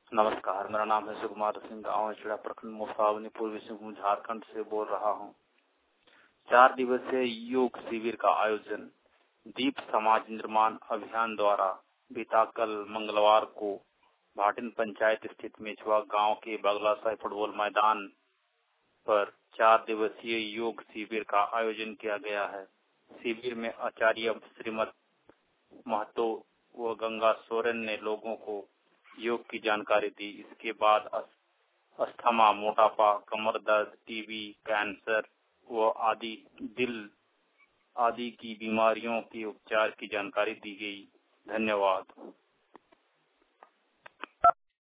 नमस्कार, मेरा नाम है सुकुमार सिंह, गाँव चिड़ा प्रखंड मुसावनी, पूर्वी सिंहभूम, झारखंड से बोल रहा हूँ। 4 दिवसीय योग शिविर का आयोजन दीप समाज निर्माण अभियान द्वारा बीता कल मंगलवार को भाटिन पंचायत स्थित मेछवा गांव के बगलासाई फुटबॉल मैदान पर 4 दिवसीय योग शिविर का आयोजन किया गया है। शिविर में आचार्य श्रीमद महतो व गंगा सोरेन ने लोगों को योग की जानकारी दी। इसके बाद अस्थमा, मोटापा, कमर दर्द, टीबी, कैंसर व दिल आदि की बीमारियों के उपचार की जानकारी दी गई। धन्यवाद।